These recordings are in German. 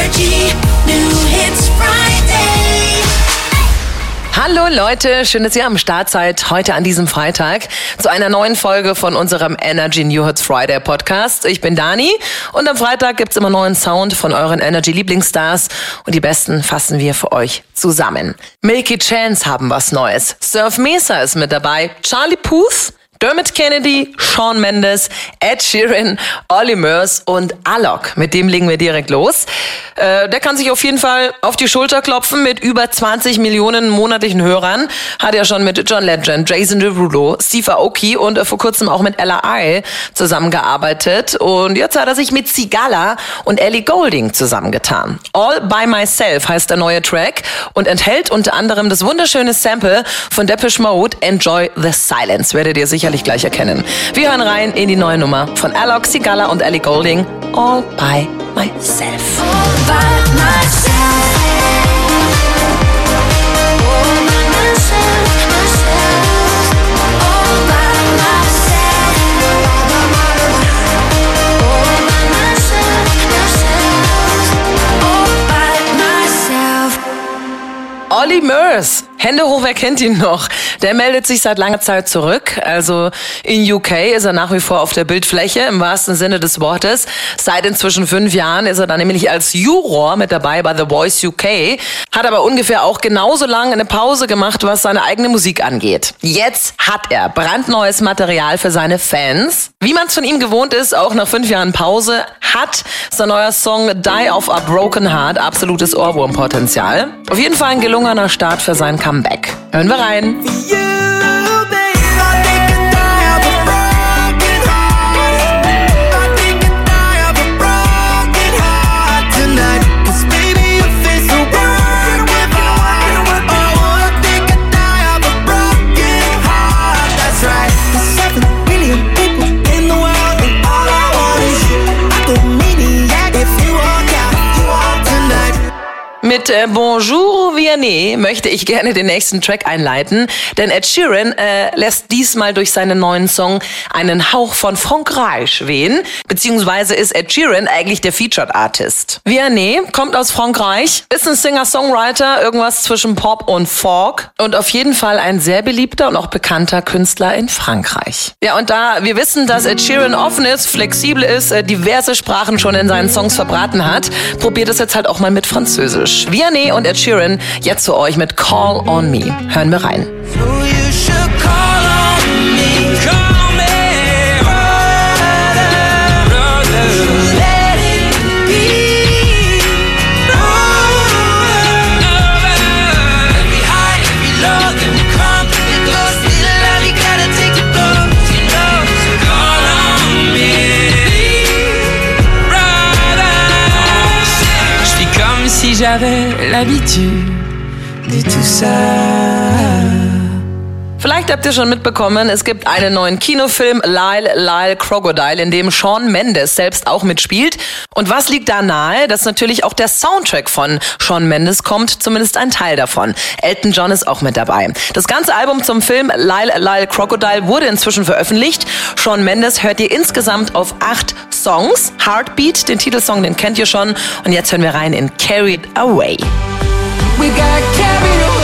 Energy New Hits Friday. Hallo Leute, schön, dass ihr am Start seid heute an diesem Freitag zu einer neuen Folge von unserem Energy New Hits Friday Podcast. Ich bin Dani und am Freitag gibt's immer neuen Sound von euren Energy Lieblingsstars und die besten fassen wir für euch zusammen. Milky Chance haben was Neues, Surf Mesa ist mit dabei, Charlie Puth, Dermot Kennedy, Shawn Mendes, Ed Sheeran, Olly Murs und Alok. Mit dem legen wir direkt los. Der kann sich auf jeden Fall auf die Schulter klopfen mit über 20 Millionen monatlichen Hörern. Hat ja schon mit John Legend, Jason Derulo, Steve Aoki und vor kurzem auch mit Ella Ai zusammengearbeitet. Und jetzt hat er sich mit Sigala und Ellie Goulding zusammengetan. All by Myself heißt der neue Track und enthält unter anderem das wunderschöne Sample von Depeche Mode, Enjoy the Silence. Werdet ihr sicherlich gleich erkennen. Wir hören rein in die neue Nummer von Alok, Sigala und Ellie Goulding, All by Myself. All by myself. All by myself, myself. All by myself. All by myself, myself. All by myself. Olly Murs, Hände hoch, wer kennt ihn noch? Der meldet sich seit langer Zeit zurück. Also in UK ist er nach wie vor auf der Bildfläche, im wahrsten Sinne des Wortes. Seit inzwischen 5 Jahren ist er dann nämlich als Juror mit dabei bei The Voice UK, hat aber ungefähr auch genauso lange eine Pause gemacht, was seine eigene Musik angeht. Jetzt hat er brandneues Material für seine Fans. Wie man es von ihm gewohnt ist, auch nach 5 Jahren Pause, hat sein neuer Song Die of a Broken Heart absolutes Ohrwurmpotenzial. Auf jeden Fall ein gelungener Start für sein Comeback. Hören wir rein. Mit Bonjour Vianney möchte ich gerne den nächsten Track einleiten, denn Ed Sheeran lässt diesmal durch seinen neuen Song einen Hauch von Frankreich wehen, beziehungsweise ist Ed Sheeran eigentlich der Featured Artist. Vianney kommt aus Frankreich, ist ein Singer-Songwriter, irgendwas zwischen Pop und Folk und auf jeden Fall ein sehr beliebter und auch bekannter Künstler in Frankreich. Ja, und da wir wissen, dass Ed Sheeran offen ist, flexibel ist, diverse Sprachen schon in seinen Songs verbraten hat, probiert es jetzt halt auch mal mit Französisch. Vianney und Ed Sheeran jetzt für euch mit Call on Me. Hören wir rein. Si j'avais l'habitude de tout ça. Vielleicht habt ihr schon mitbekommen, es gibt einen neuen Kinofilm, Lyle, Lyle, Crocodile, in dem Shawn Mendes selbst auch mitspielt. Und was liegt da nahe? Dass natürlich auch der Soundtrack von Shawn Mendes kommt, zumindest ein Teil davon. Elton John ist auch mit dabei. Das ganze Album zum Film Lyle, Lyle, Crocodile wurde inzwischen veröffentlicht. Shawn Mendes hört ihr insgesamt auf 8 Songs. Heartbeat, den Titelsong, den kennt ihr schon. Und jetzt hören wir rein in Carried Away. We got carried away.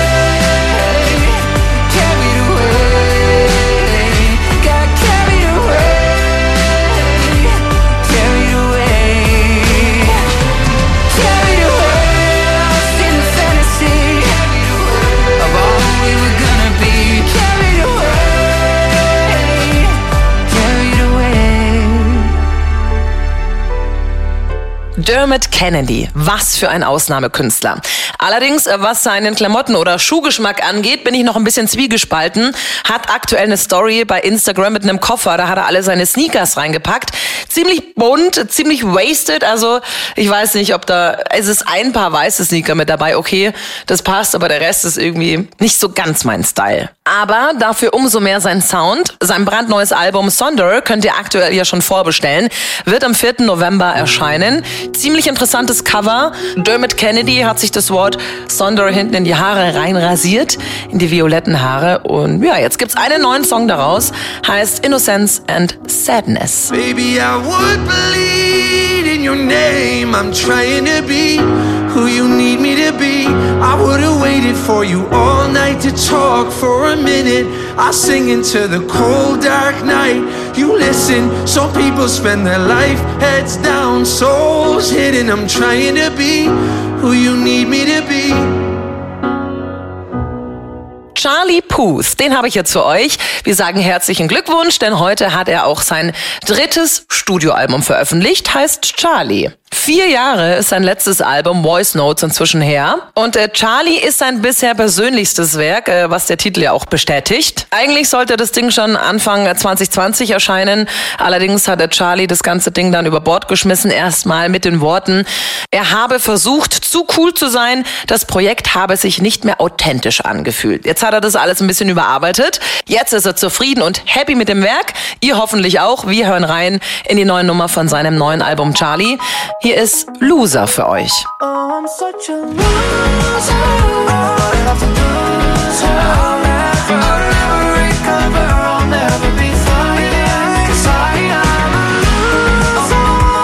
Dermot Kennedy, was für ein Ausnahmekünstler. Allerdings, was seinen Klamotten- oder Schuhgeschmack angeht, bin ich noch ein bisschen zwiegespalten. Hat aktuell eine Story bei Instagram mit einem Koffer, da hat er alle seine Sneakers reingepackt. Ziemlich bunt, ziemlich wasted, also ich weiß nicht, ob es ist ein paar weiße Sneaker mit dabei, okay, das passt, aber der Rest ist irgendwie nicht so ganz mein Style. Aber dafür umso mehr sein Sound. Sein brandneues Album Sonder könnt ihr aktuell ja schon vorbestellen, wird am 4. November erscheinen. Ziemlich interessantes Cover. Dermot Kennedy hat sich das Wort Sonder hinten in die Haare reinrasiert, in die violetten Haare. Und ja, jetzt gibt's einen neuen Song daraus, heißt Innocence and Sadness. Baby, I would bleed in your name. I'm trying to be who you need me to be. I would've waited for you all night to talk for a minute. I sing into the cold dark night. You listen, some people spend their life heads down, souls hidden. I'm trying to be who you need me to be. Charlie Puth, den habe ich jetzt für euch. Wir sagen herzlichen Glückwunsch, denn heute hat er auch sein 3. Studioalbum veröffentlicht, heißt Charlie. 4 Jahre ist sein letztes Album Voice Notes inzwischen her. Und Charlie ist sein bisher persönlichstes Werk, was der Titel ja auch bestätigt. Eigentlich sollte das Ding schon Anfang 2020 erscheinen. Allerdings hat der Charlie das ganze Ding dann über Bord geschmissen. Erstmal mit den Worten, er habe versucht, zu cool zu sein. Das Projekt habe sich nicht mehr authentisch angefühlt. Jetzt hat er das alles ein bisschen überarbeitet. Jetzt ist er zufrieden und happy mit dem Werk. Ihr hoffentlich auch. Wir hören rein in die neue Nummer von seinem neuen Album Charlie. Hier ist Loser für euch. Oh, I'm such a loser. I'll never recover. I'll never be fine. 'Cause I am a loser.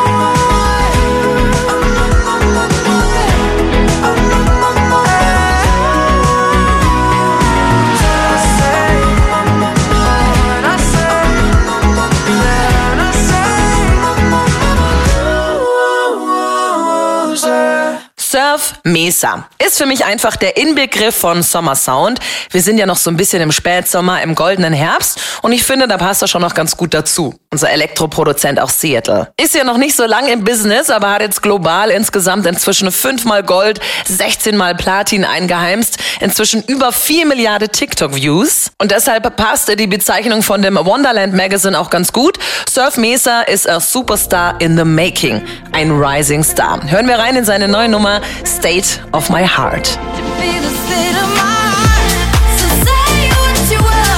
Surf Mesa ist für mich einfach der Inbegriff von Sommersound. Wir sind ja noch so ein bisschen im Spätsommer, im goldenen Herbst und ich finde, da passt er schon noch ganz gut dazu. Unser Elektroproduzent aus Seattle. Ist ja noch nicht so lang im Business, aber hat jetzt global insgesamt inzwischen 5-mal Gold, 16-mal Platin eingeheimst, inzwischen über 4 Milliarden TikTok-Views. Und deshalb passt die Bezeichnung von dem Wonderland Magazine auch ganz gut. Surf Mesa ist a Superstar in the Making, ein Rising Star. Hören wir rein in seine neue Nummer State of My Heart. Be the state of my heart. So say what you want.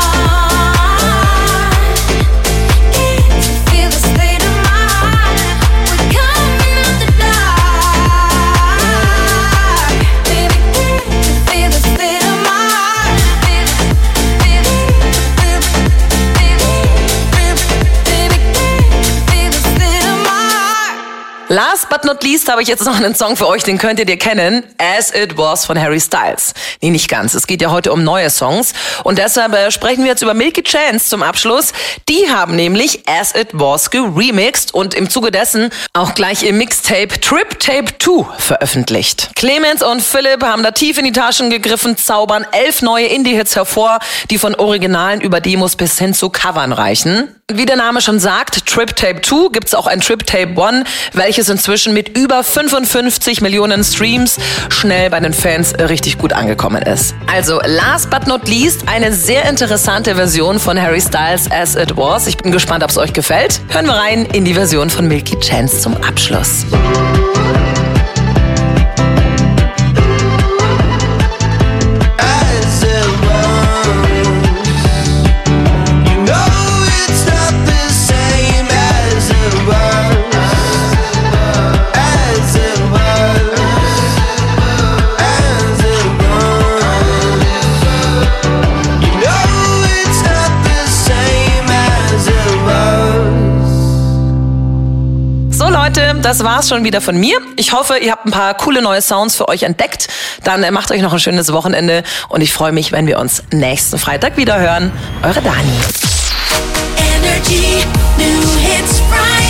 Can't you feel the state of my heart? We're coming out the dark. Baby, can't you feel the state of my heart? Baby, can't you feel the state of my heart? Last but not least habe ich jetzt noch einen Song für euch, den könnt ihr kennen. As It Was von Harry Styles. Nee, nicht ganz. Es geht ja heute um neue Songs. Und deshalb sprechen wir jetzt über Milky Chance zum Abschluss. Die haben nämlich As It Was geremixed und im Zuge dessen auch gleich ihr Mixtape Trip Tape 2 veröffentlicht. Clemens und Philipp haben da tief in die Taschen gegriffen, zaubern 11 neue Indie-Hits hervor, die von Originalen über Demos bis hin zu Covern reichen. Wie der Name schon sagt, Trip Tape 2 gibt's auch ein Trip Tape 1, welches inzwischen mit über 55 Millionen Streams schnell bei den Fans richtig gut angekommen ist. Also last but not least eine sehr interessante Version von Harry Styles As It Was. Ich bin gespannt, ob es euch gefällt. Hören wir rein in die Version von Milky Chance zum Abschluss. As it was, you know it's not the same as it was. As it was, as it was, you know it's not the same as it was. So Leute, das war's schon wieder von mir. Ich hoffe, ihr habt ein paar coole neue Sounds für euch entdeckt. Dann macht euch noch ein schönes Wochenende und ich freue mich, wenn wir uns nächsten Freitag wieder hören. Eure Dani. Energy, new hits Friday.